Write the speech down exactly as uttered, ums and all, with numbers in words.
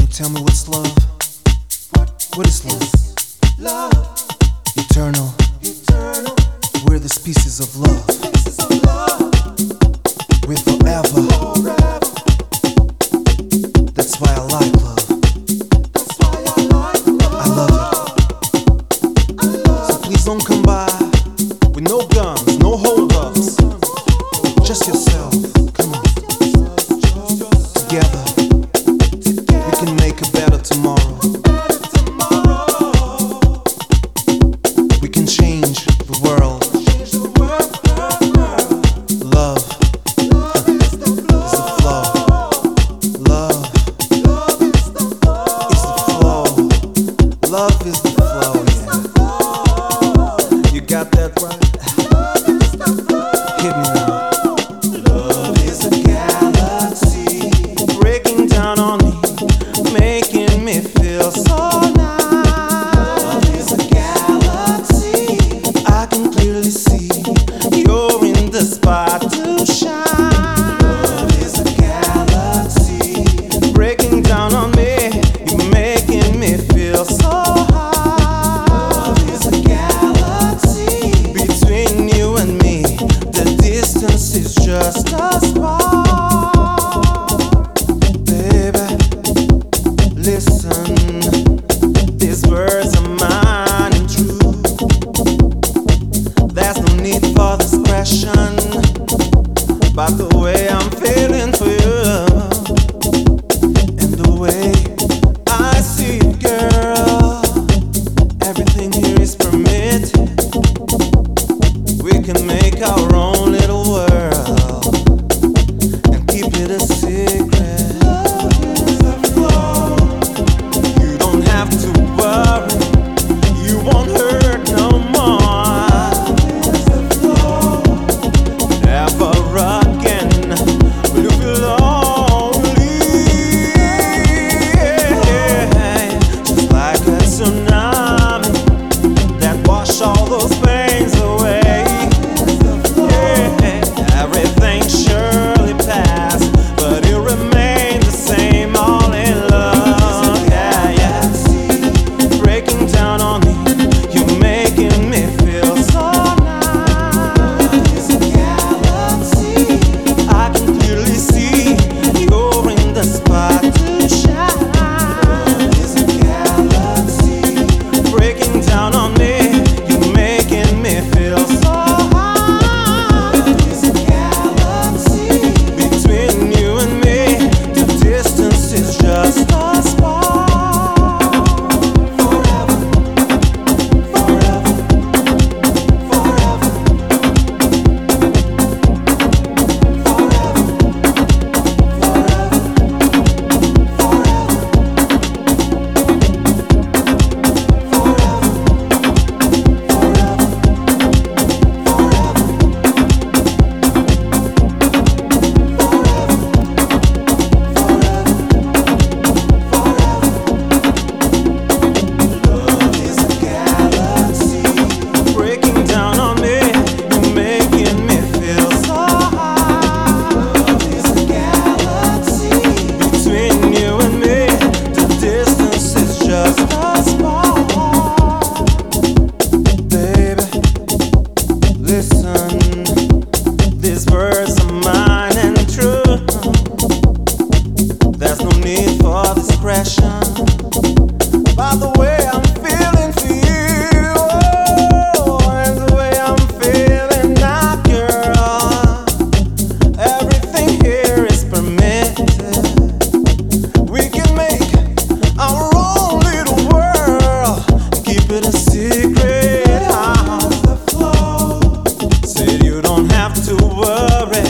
tell me what's love? What is love? Love, Eternal. eternal, We're the species of love. pieces of love, We're forever. forever. That's why I like love. That's why I like love. I love it. So please don't come by with no guns, no hold-ups. Just yourself. Come on. Together, we can make a better tomorrow. We can change the world. Love is the flow. Love is the flow. Love is the flow, yeah. You got that right? Hit me now. Love is a galaxy breaking down on me, making me feel so nice. Love is a galaxy. I can clearly see you're in the spot to shine. Love is a galaxy breaking down on me, you're making me feel so high. Love is a galaxy between you and me. The distance is just a spark. Baby, listen, these words are mine and true. There's no need for discretion about the way I'm feeling for you and the way I see you, girl. Everything here is permitted. We can make our own little world and keep it a secret. Love is a flow. You don't have to worry. You won't hurt no more. Love is a flow. Never again will you feel lonely. Just like a tsunami that wash all those pains away. Yeah, everything surely pass, but it remains the same, all in love. Yeah, yeah. Breaking down on me, you're making me feel so nice. Galaxy, I can clearly see you're in the spot to shine. Love is a galaxy breaking down on me, you're making me feel so high. Love is a galaxy between you and me. The distance is just a spark. Forever, forever, forever, Love is a galaxy breaking down on me, you're making me feel so high. Love is a galaxy between you and me. The distance is just a spark. Baby, listen, these words are mine and true. There's no need for discretion. By the way I'm feeling for you, oh, and the way I'm feeling now, girl. Everything here is permitted. We can make our own little world and keep it a secret. How's the flow? Said you don't have to worry.